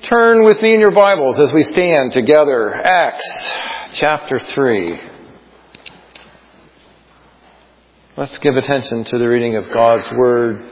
Turn with me in your Bibles as we stand together. Acts chapter 3. Let's give attention to the reading of God's Word.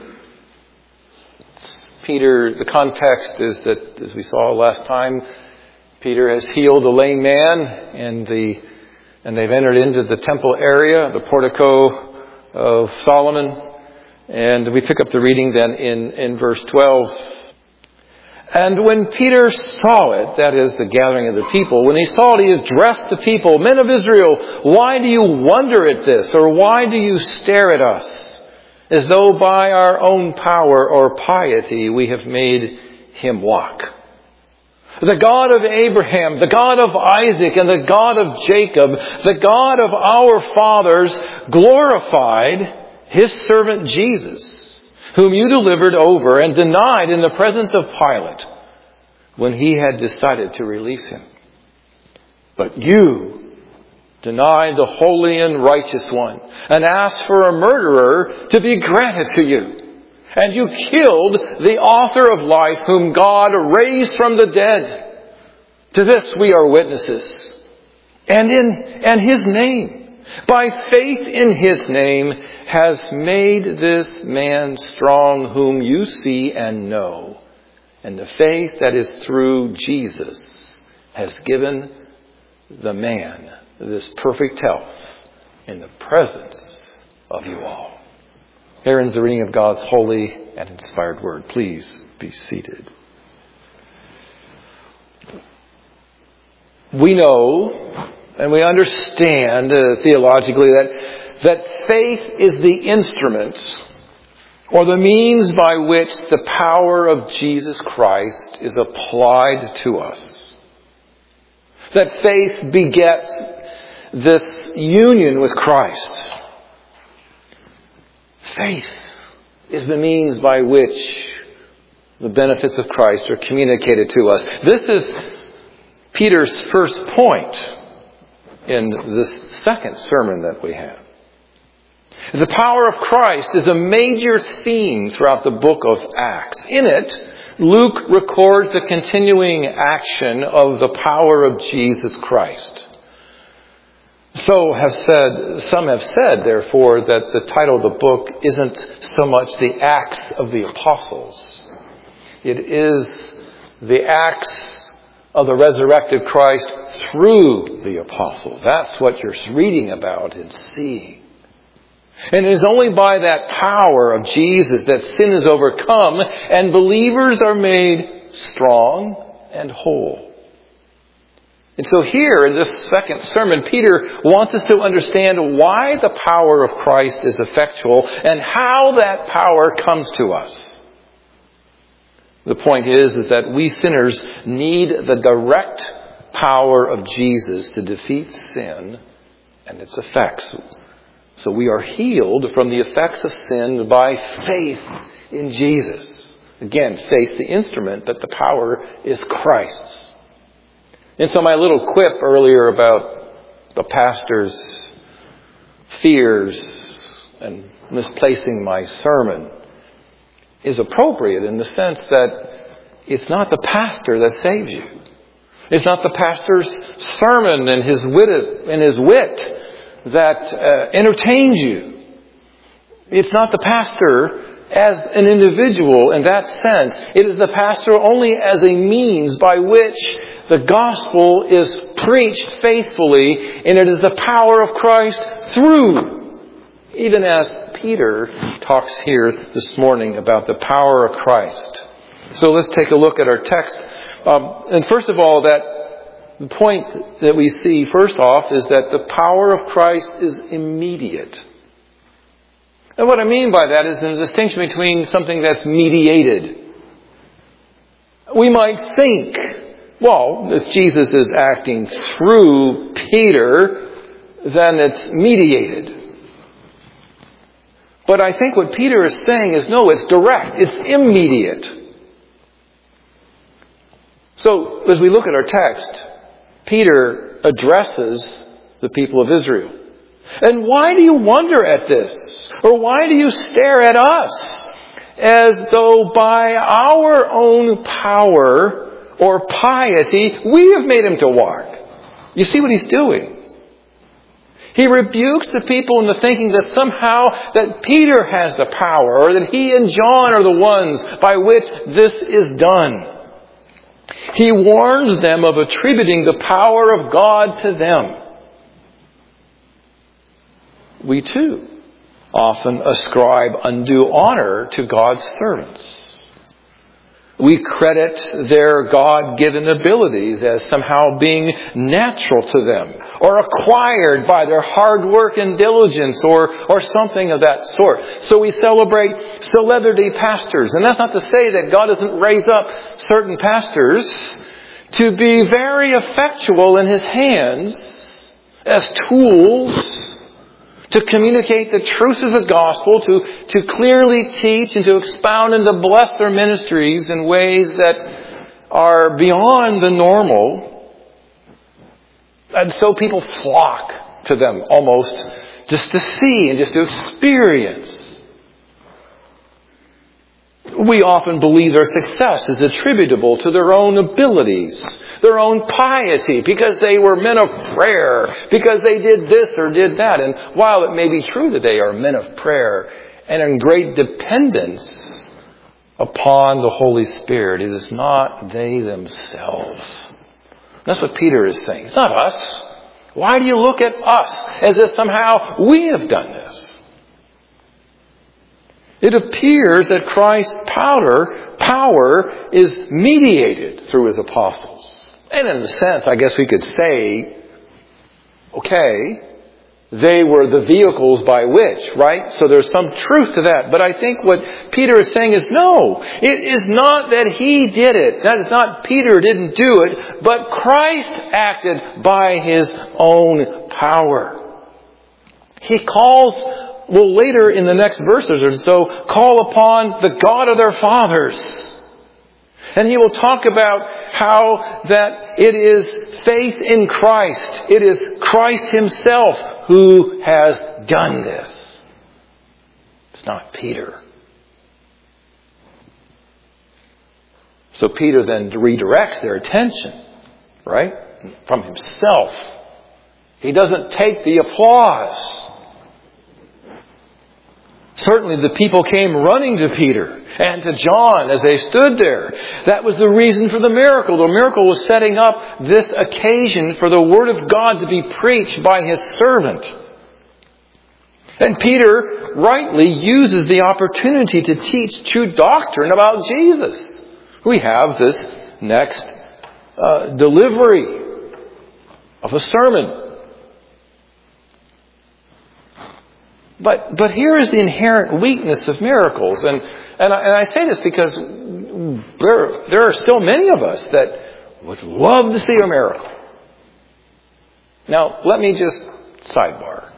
Peter, the context is that, as we saw last time, Peter has healed a lame man, and they've entered into the temple area, the portico of Solomon. And we pick up the reading then in verse 12. And when Peter saw it, that is the gathering of the people, when he saw it, he addressed the people, "Men of Israel, why do you wonder at this? Or why do you stare at us, as though by our own power or piety we have made him walk? The God of Abraham, the God of Isaac, and the God of Jacob, the God of our fathers, glorified his servant Jesus, whom you delivered over and denied in the presence of Pilate when he had decided to release him. But you denied the holy and righteous one and asked for a murderer to be granted to you. And you killed the author of life, whom God raised from the dead. To this we are witnesses. And his name, by faith in his name, has made this man strong, whom you see and know. And the faith that is through Jesus has given the man this perfect health in the presence of you all." Here ends the reading of God's holy and inspired word. Please be seated. We know and we understand theologically that faith is the instrument or the means by which the power of Jesus Christ is applied to us. That faith begets this union with Christ. Faith is the means by which the benefits of Christ are communicated to us. This is Peter's first point in this second sermon that we have. The power of Christ is a major theme throughout the book of Acts. In it, Luke records the continuing action of the power of Jesus Christ. Some have said, therefore, that the title of the book isn't so much the Acts of the Apostles. It is the Acts of the resurrected Christ through the apostles. That's what you're reading about and seeing. And it is only by that power of Jesus that sin is overcome and believers are made strong and whole. And so here in this second sermon, Peter wants us to understand why the power of Christ is effectual and how that power comes to us. The point is that we sinners need the direct power of Jesus to defeat sin and its effects. So we are healed from the effects of sin by faith in Jesus. Again, faith the instrument, but the power is Christ's. And so my little quip earlier about the pastor's fears and misplacing my sermon is appropriate in the sense that it's not the pastor that saves you. It's not the pastor's sermon and his wit that entertains you. It's not the pastor as an individual in that sense. It is the pastor only as a means by which the gospel is preached faithfully, and it is the power of Christ through, even as Peter talks here this morning about the power of Christ. So let's take a look at our text. And first of all, the point that we see first off is that the power of Christ is immediate. And what I mean by that is the distinction between something that's mediated. We might think, well, if Jesus is acting through Peter, then it's mediated. But I think what Peter is saying is, no, it's direct. It's immediate. So, as we look at our text, Peter addresses the people of Israel. And why do you wonder at this? Or why do you stare at us as though by our own power or piety we have made him to walk. You see what he's doing? He rebukes the people into thinking that somehow that Peter has the power, or that he and John are the ones by which this is done. He warns them of attributing the power of God to them. We too often ascribe undue honor to God's servants. We credit their God-given abilities as somehow being natural to them, or acquired by their hard work and diligence, or something of that sort. So we celebrate celebrity pastors. And that's not to say that God doesn't raise up certain pastors to be very effectual in His hands as tools to communicate the truth of the gospel, to clearly teach and to expound and to bless their ministries in ways that are beyond the normal. And so people flock to them almost just to see and just to experience. We often believe their success is attributable to their own abilities, their own piety, because they were men of prayer, because they did this or did that. And while it may be true that they are men of prayer and in great dependence upon the Holy Spirit, it is not they themselves. That's what Peter is saying. It's not us. Why do you look at us as if somehow we have done this? It appears that Christ's power is mediated through His apostles. And in a sense, I guess we could say, okay, they were the vehicles by which, right? So there's some truth to that. But I think what Peter is saying is, no, it is not that he did it. That is not Peter didn't do it, but Christ acted by His own power. He calls, well, later in the next verses or so, call upon the God of their fathers. And he will talk about how that it is faith in Christ. It is Christ Himself who has done this. It's not Peter. So Peter then redirects their attention, right, from himself. He doesn't take the applause. Certainly the people came running to Peter and to John as they stood there. That was the reason for the miracle. The miracle was setting up this occasion for the Word of God to be preached by His servant. And Peter rightly uses the opportunity to teach true doctrine about Jesus. We have this next delivery of a sermon. But here is the inherent weakness of miracles. And I say this because there are still many of us that would love to see a miracle. Now, let me just sidebar.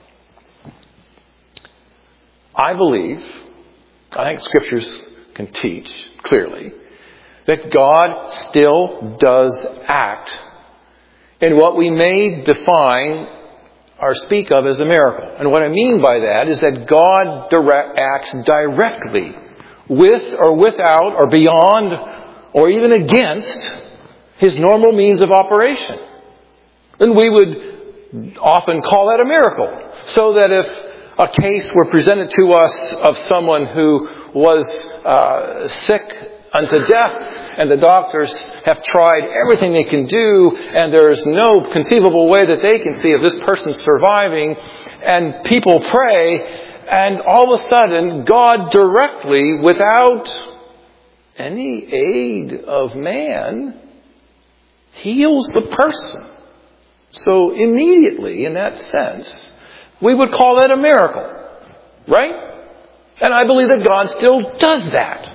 I think Scriptures can teach clearly that God still does act in what we may define or speak of as a miracle. And what I mean by that is that God acts directly with or without or beyond or even against His normal means of operation. And we would often call that a miracle. So that if a case were presented to us of someone who was sick unto death, and the doctors have tried everything they can do, and there's no conceivable way that they can see of this person surviving, and people pray, and all of a sudden, God directly, without any aid of man, heals the person. So immediately, in that sense, we would call that a miracle, right? And I believe that God still does that.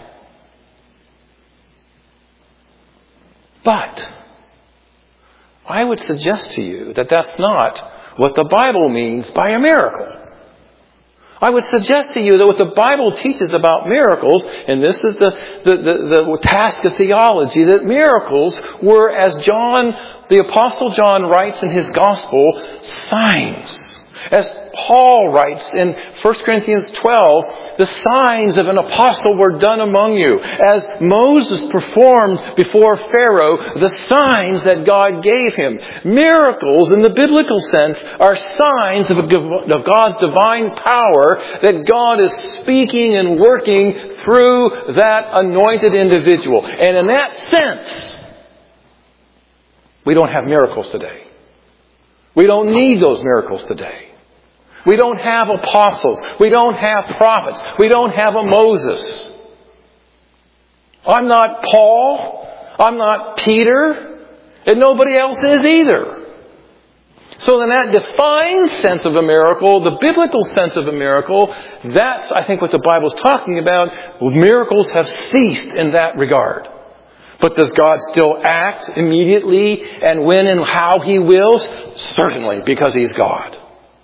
But I would suggest to you that that's not what the Bible means by a miracle. I would suggest to you that what the Bible teaches about miracles, and this is the task of theology, that miracles were, as the Apostle John writes in his Gospel, signs. As Paul writes in 1 Corinthians 12, the signs of an apostle were done among you. As Moses performed before Pharaoh the signs that God gave him. Miracles, in the biblical sense, are signs of God's divine power that God is speaking and working through that anointed individual. And in that sense, we don't have miracles today. We don't need those miracles today. We don't have apostles. We don't have prophets. We don't have a Moses. I'm not Paul. I'm not Peter. And nobody else is either. So in that defined sense of a miracle, the biblical sense of a miracle, that's, I think, what the Bible's talking about. Miracles have ceased in that regard. But does God still act immediately and when and how He wills? Certainly, because He's God.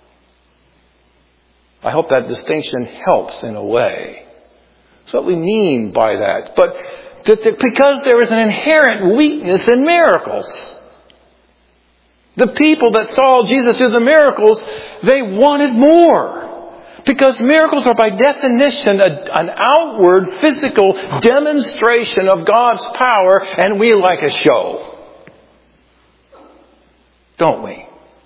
I hope that distinction helps in a way. That's what we mean by that. But because there is an inherent weakness in miracles. The people that saw Jesus do the miracles, they wanted more. Because miracles are by definition an outward physical demonstration of God's power, and we like a show. Don't we?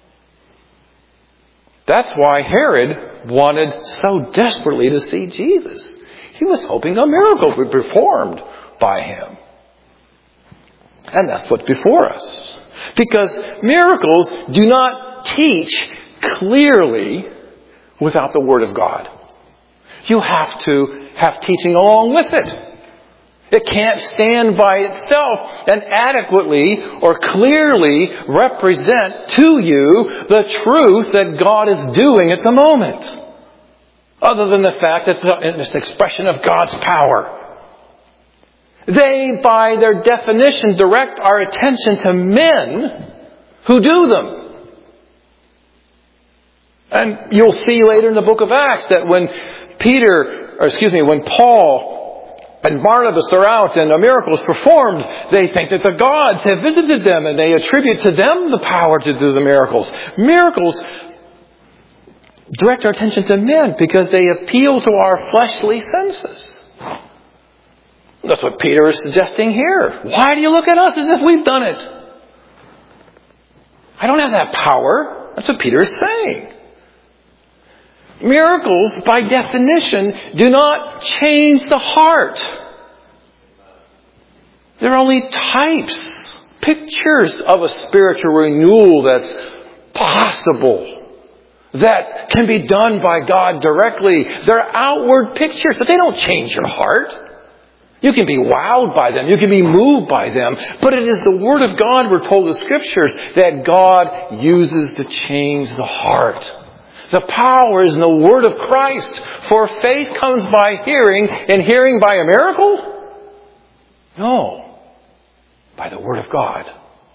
That's why Herod wanted so desperately to see Jesus. He was hoping a miracle would be performed by him. And that's what's before us. Because miracles do not teach clearly without the Word of God. You have to have teaching along with it. It can't stand by itself and adequately or clearly represent to you the truth that God is doing at the moment. Other than the fact that it's an expression of God's power. They, by their definition, direct our attention to men who do them. And you'll see later in the book of Acts that when Paul and Barnabas are out and a miracle is performed, they think that the gods have visited them and they attribute to them the power to do the miracles. Miracles direct our attention to men because they appeal to our fleshly senses. That's what Peter is suggesting here. Why do you look at us as if we've done it? I don't have that power. That's what Peter is saying. Miracles, by definition, do not change the heart. They're only types, pictures of a spiritual renewal that's possible, that can be done by God directly. They're outward pictures, but they don't change your heart. You can be wowed by them. You can be moved by them. But it is the Word of God, we're told in the Scriptures, that God uses to change the heart. The power is in the Word of Christ. For faith comes by hearing, and hearing by a miracle? No. By the Word of God.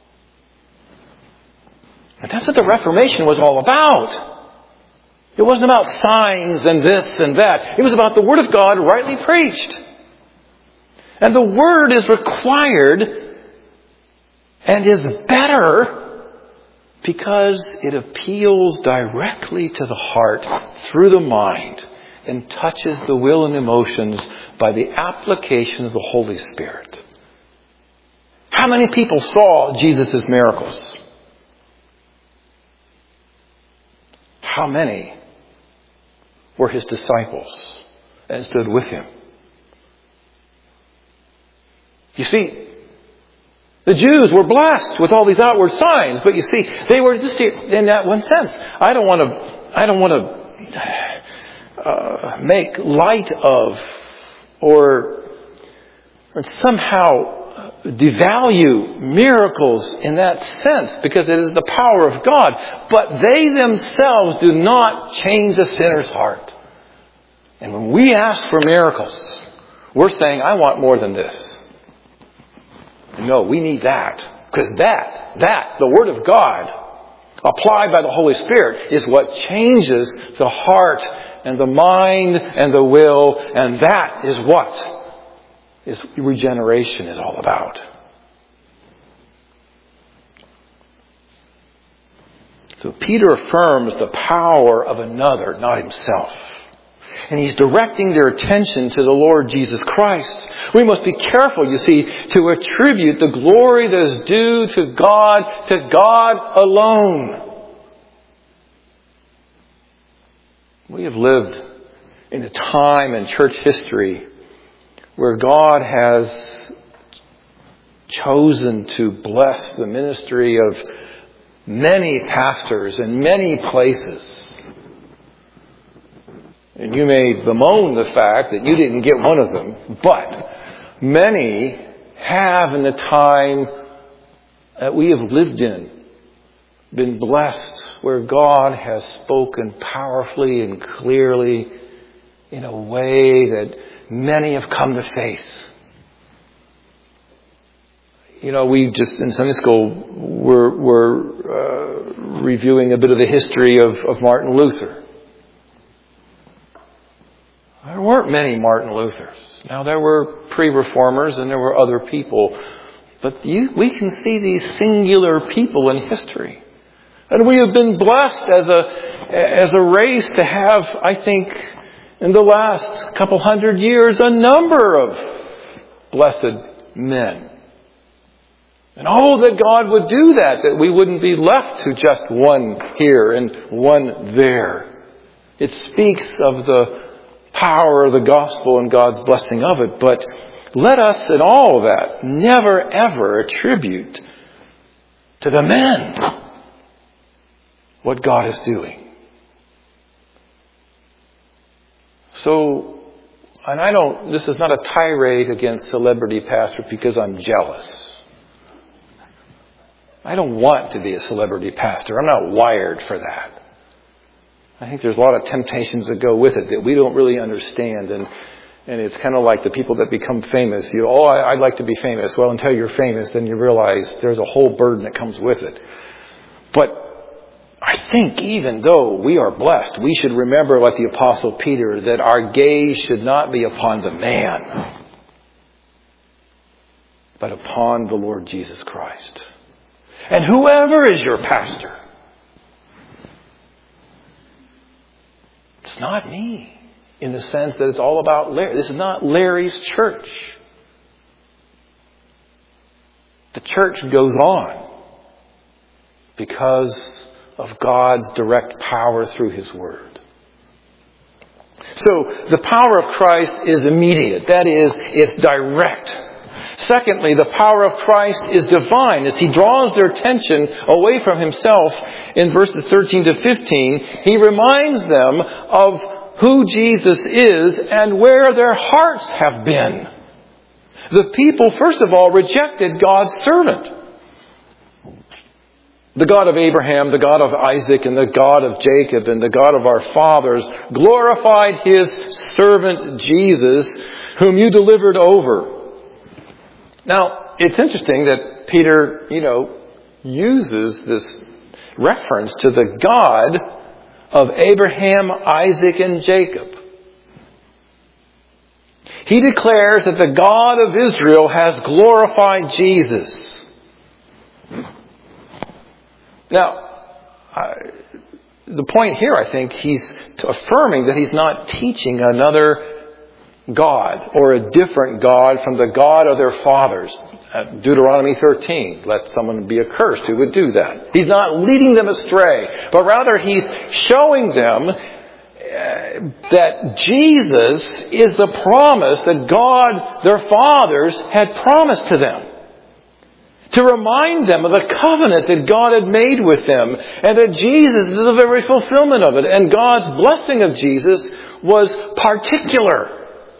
And that's what the Reformation was all about. It wasn't about signs and this and that. It was about the Word of God rightly preached. And the Word is required and is better because it appeals directly to the heart through the mind and touches the will and emotions by the application of the Holy Spirit. How many people saw Jesus' miracles? How many were His disciples and stood with Him? You see, the Jews were blessed with all these outward signs, but you see, they were just in that one sense. I don't want to make light of or somehow devalue miracles in that sense, because it is the power of God. But they themselves do not change a sinner's heart. And when we ask for miracles, we're saying, I want more than this. No, we need that. Because that, the Word of God, applied by the Holy Spirit, is what changes the heart and the mind and the will. And that is what regeneration is all about. So Peter affirms the power of another, not himself. And he's directing their attention to the Lord Jesus Christ. We must be careful, you see, to attribute the glory that is due to God alone. We have lived in a time in church history where God has chosen to bless the ministry of many pastors in many places. And you may bemoan the fact that you didn't get one of them, but many have in the time that we have lived in been blessed where God has spoken powerfully and clearly in a way that many have come to faith. You know, we just in Sunday school we're reviewing a bit of the history of Martin Luther. There weren't many Martin Luthers. Now, there were pre-reformers and there were other people. But we can see these singular people in history. And we have been blessed as a race to have, I think, in the last couple hundred years, a number of blessed men. And that God would do that we wouldn't be left to just one here and one there. It speaks of the power of the gospel and God's blessing of it. But let us in all of that never ever attribute to the men what God is doing. So, and this is not a tirade against celebrity pastors because I'm jealous. I don't want to be a celebrity pastor. I'm not wired for that. I think there's a lot of temptations that go with it that we don't really understand. And it's kind of like the people that become famous. I'd like to be famous. Well, until you're famous, then you realize there's a whole burden that comes with it. But I think even though we are blessed, we should remember, like the Apostle Peter, that our gaze should not be upon the man, but upon the Lord Jesus Christ. And whoever is your pastor, it's not me, in the sense that it's all about Larry. This is not Larry's church. The church goes on because of God's direct power through His Word. So the power of Christ is immediate. That is, it's direct. Secondly, the power of Christ is divine. As He draws their attention away from Himself in verses 13 to 15, He reminds them of who Jesus is and where their hearts have been. The people, first of all, rejected God's servant. The God of Abraham, the God of Isaac, and the God of Jacob, and the God of our fathers glorified His servant Jesus, whom you delivered over. Now, it's interesting that Peter, uses this reference to the God of Abraham, Isaac, and Jacob. He declares that the God of Israel has glorified Jesus. Now, the point here, I think, he's affirming that he's not teaching another God or a different God from the God of their fathers. Deuteronomy 13, let someone be accursed who would do that. He's not leading them astray, but rather he's showing them that Jesus is the promise that God, their fathers, had promised to them. To remind them of the covenant that God had made with them, and that Jesus is the very fulfillment of it. And God's blessing of Jesus was particular.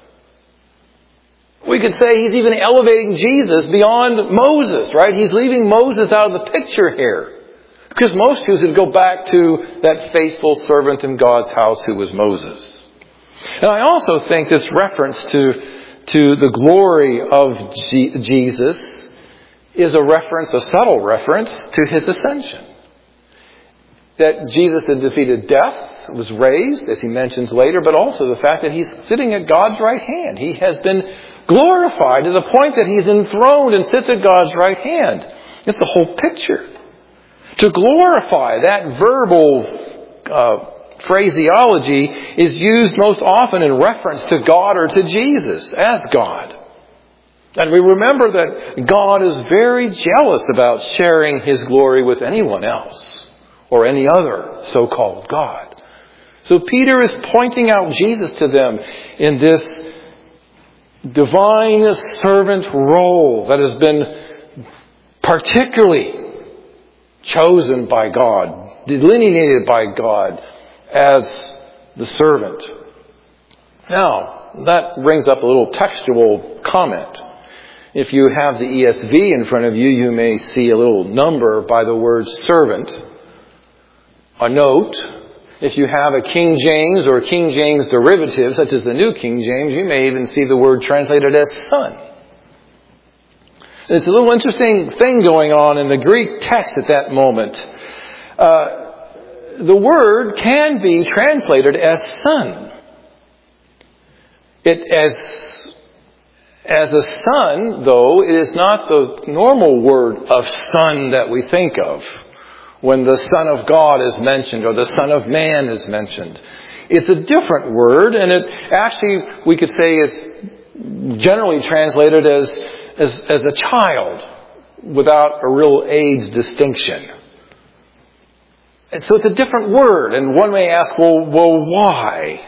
We could say He's even elevating Jesus beyond Moses, right? He's leaving Moses out of the picture here. Because most Jews would go back to that faithful servant in God's house who was Moses. And I also think this reference to the glory of Jesus is a subtle reference to His ascension. That Jesus had defeated death, was raised, as He mentions later, but also the fact that He's sitting at God's right hand. He has been glorified to the point that He's enthroned and sits at God's right hand. It's the whole picture. To glorify, that verbal phraseology is used most often in reference to God or to Jesus as God. And we remember that God is very jealous about sharing His glory with anyone else or any other so-called God. So Peter is pointing out Jesus to them in this divine servant role that has been particularly chosen by God, delineated by God as the servant. Now, that brings up a little textual comment. If you have the ESV in front of you, you may see a little number by the word servant. A note. If you have a King James or King James derivative, such as the New King James, you may even see the word translated as son. It's a little interesting thing going on in the Greek text at that moment. The word can be translated as son. As a son, though, it is not the normal word of son that we think of when the Son of God is mentioned or the Son of Man is mentioned. It's a different word, and it actually, we could say, is generally translated as a child without a real age distinction. And so it's a different word, and one may ask, well, why?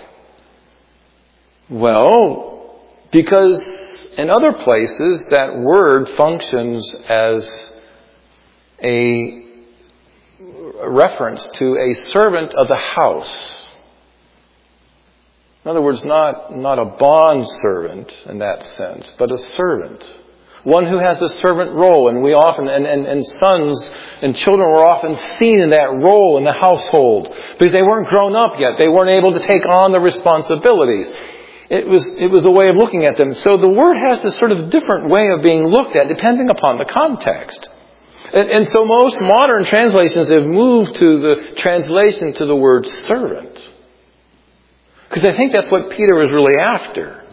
Well, because in other places that word functions as a reference to a servant of the house. In other words, not a bond servant in that sense, but a servant. One who has a servant role, and we often, and sons and children were often seen in that role in the household because they weren't grown up yet. They weren't able to take on the responsibilities. It was a way of looking at them. So the word has this sort of different way of being looked at depending upon the context. And so most modern translations have moved to the translation to the word servant. Because I think that's what Peter was really after.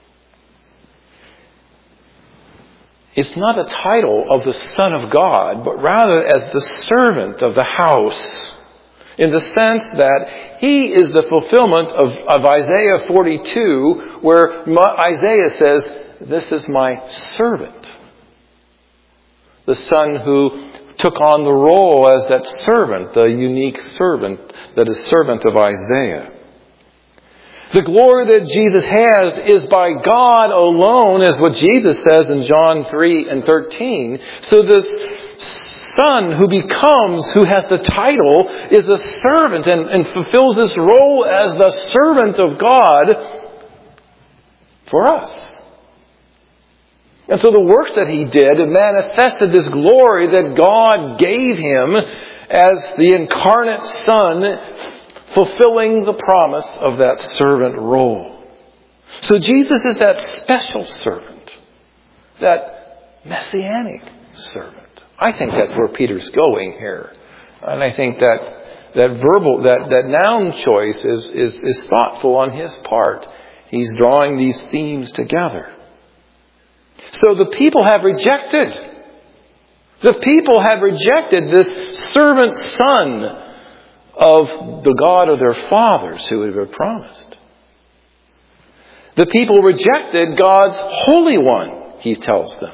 It's not a title of the Son of God, but rather as the servant of the house. In the sense that he is the fulfillment of Isaiah 42, where Isaiah says, "This is my servant." The Son who took on the role as that servant, the unique servant that is servant of Isaiah. The glory that Jesus has is by God alone, is what Jesus says in John 3:13. So this Son who has the title, is a servant and fulfills this role as the servant of God for us. And so the works that he did manifested this glory that God gave him as the incarnate Son, fulfilling the promise of that servant role. So Jesus is that special servant, that messianic servant. I think that's where Peter's going here. And I think that noun choice is thoughtful on his part. He's drawing these themes together. So the people have rejected. The people have rejected this servant son of the God of their fathers who had been promised. The people rejected God's Holy One, he tells them.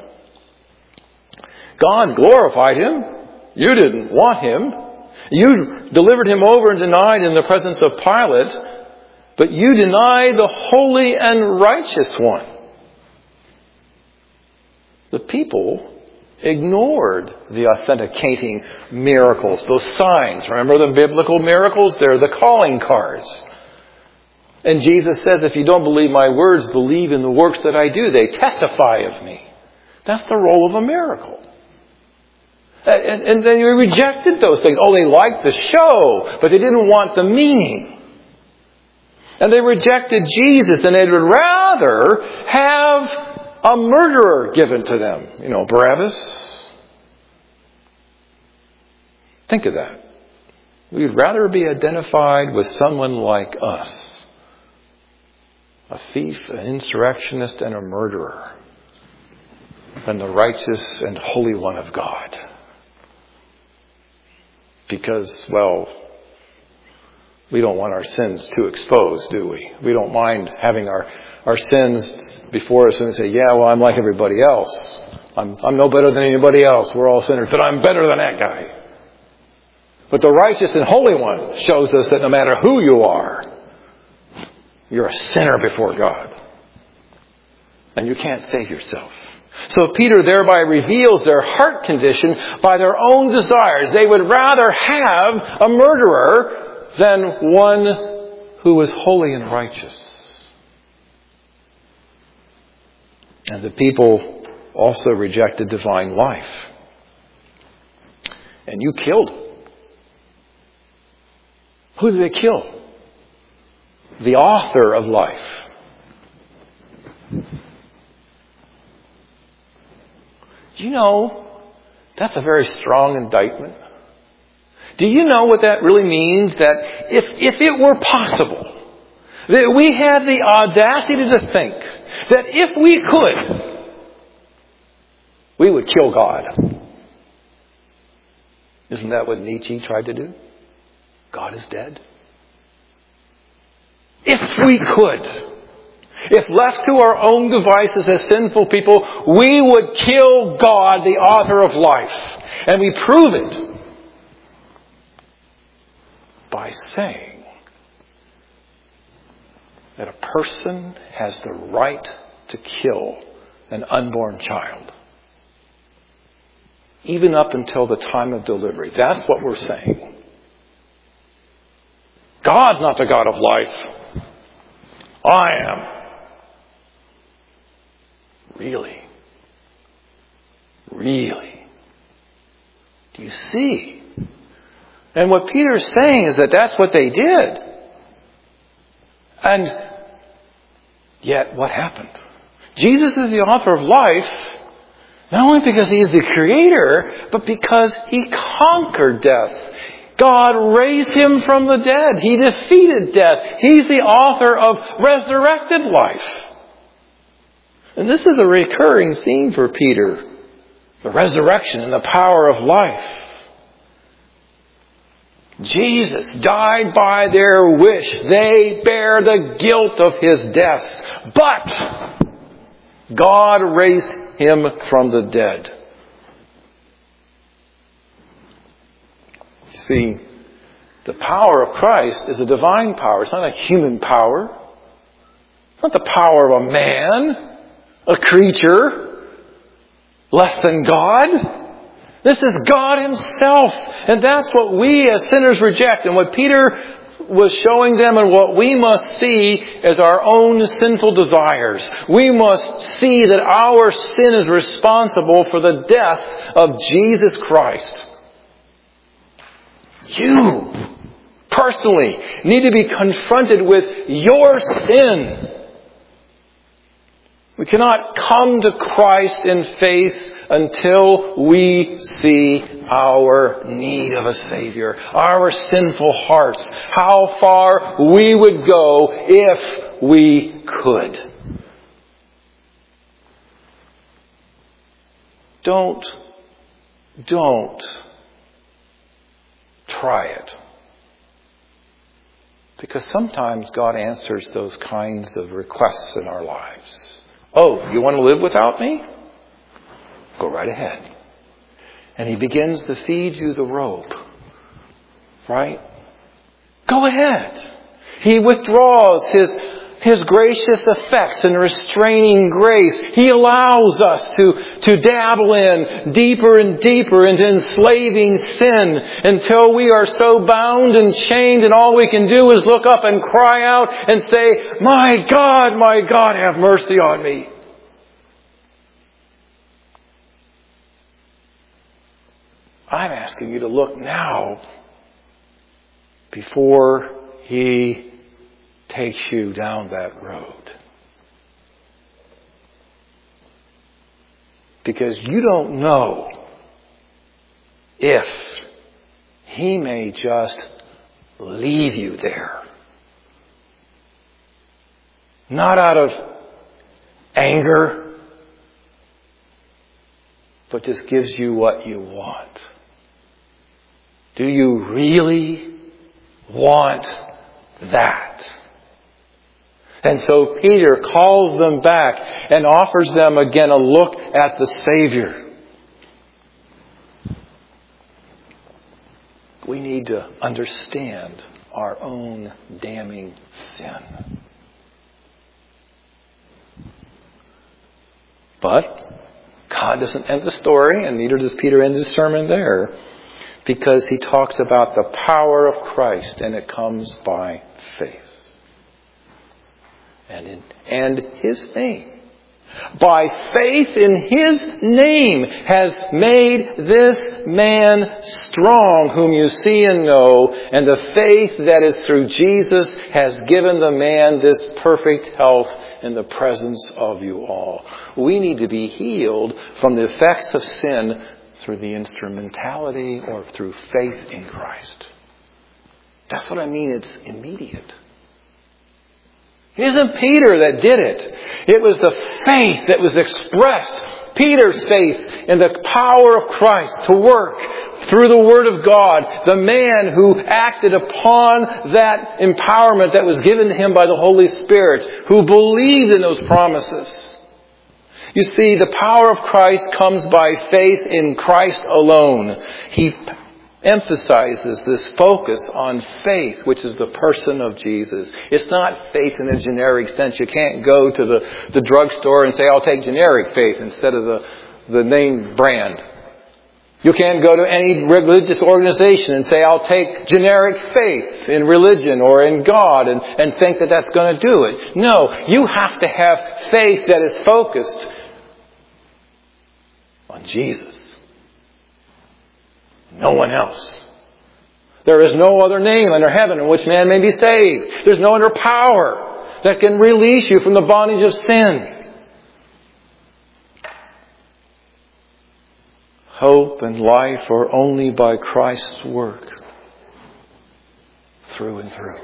God glorified him. You didn't want him. You delivered him over and denied in the presence of Pilate, but you denied the holy and righteous one. The people ignored the authenticating miracles, those signs. Remember the biblical miracles? They're the calling cards. And Jesus says, if you don't believe my words, believe in the works that I do. They testify of me. That's the role of a miracle. And they rejected those things. Oh, they liked the show, but they didn't want the meaning. And they rejected Jesus, and they'd rather have a murderer given to them. You know, Barabbas. Think of that. We'd rather be identified with someone like us. A thief, an insurrectionist, and a murderer, than the righteous and holy one of God. Because, well, we don't want our sins too exposed, do we? We don't mind having our sins before us and say, yeah, well, I'm like everybody else. I'm no better than anybody else. We're all sinners, but I'm better than that guy. But the righteous and holy one shows us that no matter who you are, you're a sinner before God. And you can't save yourself. So Peter thereby reveals their heart condition by their own desires. They would rather have a murderer than one who is holy and righteous. And the people also rejected divine life. And you killed. Who did they kill? The author of life. Do you know, that's a very strong indictment. Do you know what that really means? That if it were possible, that we had the audacity to think that if we could, we would kill God. Isn't that what Nietzsche tried to do? God is dead. If we could, if left to our own devices as sinful people, we would kill God, the author of life. And we prove it by saying that a person has the right to kill an unborn child. Even up until the time of delivery. That's what we're saying. God's not the God of life. I am. Really? Really? Do you see? And what Peter's saying is that that's what they did. And yet, what happened? Jesus is the author of life, not only because He is the Creator, but because He conquered death. God raised Him from the dead. He defeated death. He's the author of resurrected life. And this is a recurring theme for Peter. The resurrection and the power of life. Jesus died by their wish. They bear the guilt of His death. But God raised Him from the dead. You see, the power of Christ is a divine power. It's not a human power. It's not the power of a man. A creature less than God. This is God Himself. And that's what we as sinners reject. And what Peter was showing them and what we must see as our own sinful desires. We must see that our sin is responsible for the death of Jesus Christ. You personally need to be confronted with your sin. We cannot come to Christ in faith until we see our need of a Savior, our sinful hearts, how far we would go if we could. Don't try it. Because sometimes God answers those kinds of requests in our lives. Oh, you want to live without me? Go right ahead. And He begins to feed you the rope. Right? Go ahead. He withdraws His gracious effects and restraining grace. He allows us to dabble in deeper and deeper into enslaving sin until we are so bound and chained and all we can do is look up and cry out and say, my God, have mercy on me. I'm asking you to look now before He takes you down that road. Because you don't know if He may just leave you there. Not out of anger, but just gives you what you want. Do you really want that? And so Peter calls them back and offers them again a look at the Savior. We need to understand our own damning sin. But God doesn't end the story, and neither does Peter end his sermon there, because he talks about the power of Christ, and it comes by faith. And in His name. By faith in His name has made this man strong, whom you see and know, and the faith that is through Jesus has given the man this perfect health in the presence of you all. We need to be healed from the effects of sin through the instrumentality or through faith in Christ. That's what I mean, it's immediate. It isn't Peter that did it. It was the faith that was expressed. Peter's faith in the power of Christ to work through the Word of God. The man who acted upon that empowerment that was given to him by the Holy Spirit. Who believed in those promises. You see, the power of Christ comes by faith in Christ alone. He emphasizes this focus on faith, which is the person of Jesus. It's not faith in a generic sense. You can't go to the drugstore and say, I'll take generic faith instead of the name brand. You can't go to any religious organization and say, I'll take generic faith in religion or in God and think that that's going to do it. No, you have to have faith that is focused on Jesus. No one else. There is no other name under heaven in which man may be saved. There's no other power that can release you from the bondage of sin. Hope and life are only by Christ's work, through and through.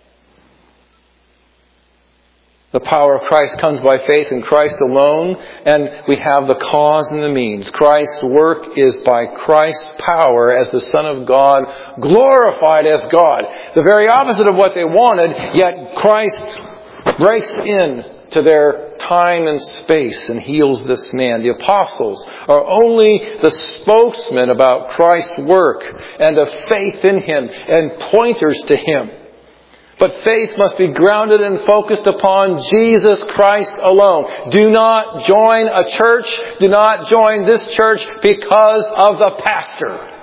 The power of Christ comes by faith in Christ alone, and we have the cause and the means. Christ's work is by Christ's power as the Son of God, glorified as God. The very opposite of what they wanted, yet Christ breaks in to their time and space and heals this man. The apostles are only the spokesmen about Christ's work and of faith in Him and pointers to Him. But faith must be grounded and focused upon Jesus Christ alone. Do not join a church. Do not join this church because of the pastor.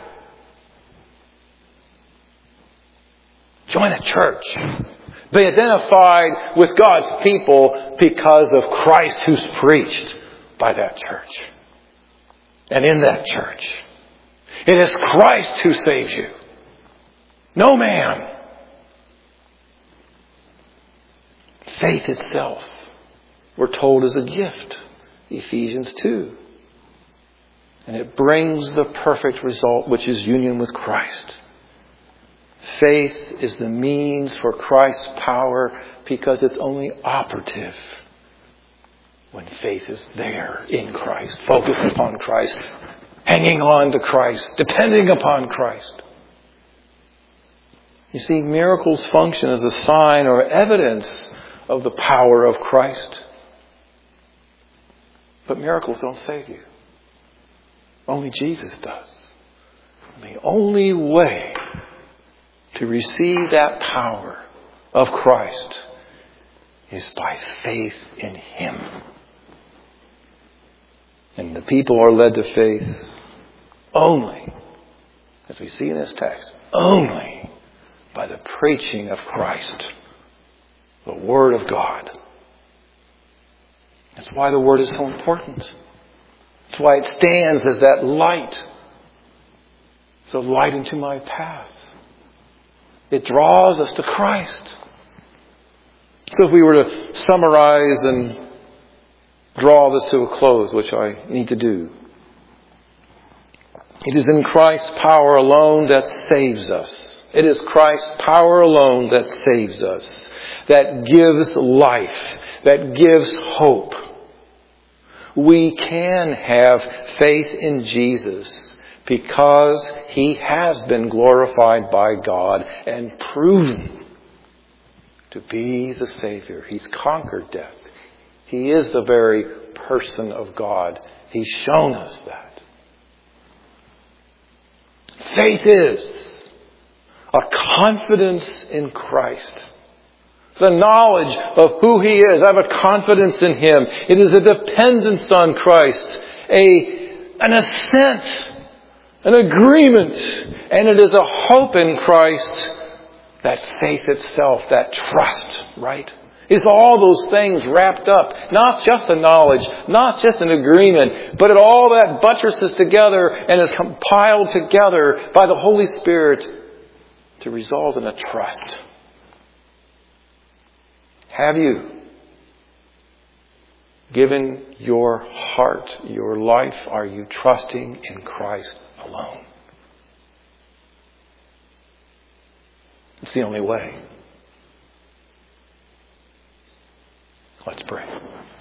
Join a church. Be identified with God's people because of Christ who's preached by that church. And in that church. It is Christ who saves you. No man. Faith itself, we're told, is a gift. Ephesians 2. And it brings the perfect result, which is union with Christ. Faith is the means for Christ's power because it's only operative when faith is there in Christ, focused upon Christ, hanging on to Christ, depending upon Christ. You see, miracles function as a sign or evidence of the power of Christ. But miracles don't save you. Only Jesus does. The only way to receive that power of Christ is by faith in Him. And the people are led to faith only, as we see in this text, only by the preaching of Christ. The Word of God. That's why the Word is so important. That's why it stands as that light. It's a light into my path. It draws us to Christ. So if we were to summarize and draw this to a close, which I need to do. It is in Christ's power alone that saves us. It is Christ's power alone that saves us. That gives life, that gives hope. We can have faith in Jesus because He has been glorified by God and proven to be the Savior. He's conquered death. He is the very person of God. He's shown us that. Faith is a confidence in Christ. The knowledge of who He is. I have a confidence in Him. It is a dependence on Christ. An assent. An agreement. And it is a hope in Christ. That faith itself. That trust. Right? Is all those things wrapped up. Not just a knowledge. Not just an agreement. But it all that buttresses together and is compiled together by the Holy Spirit to result in a trust. Have you given your heart, your life? Are you trusting in Christ alone? It's the only way. Let's pray.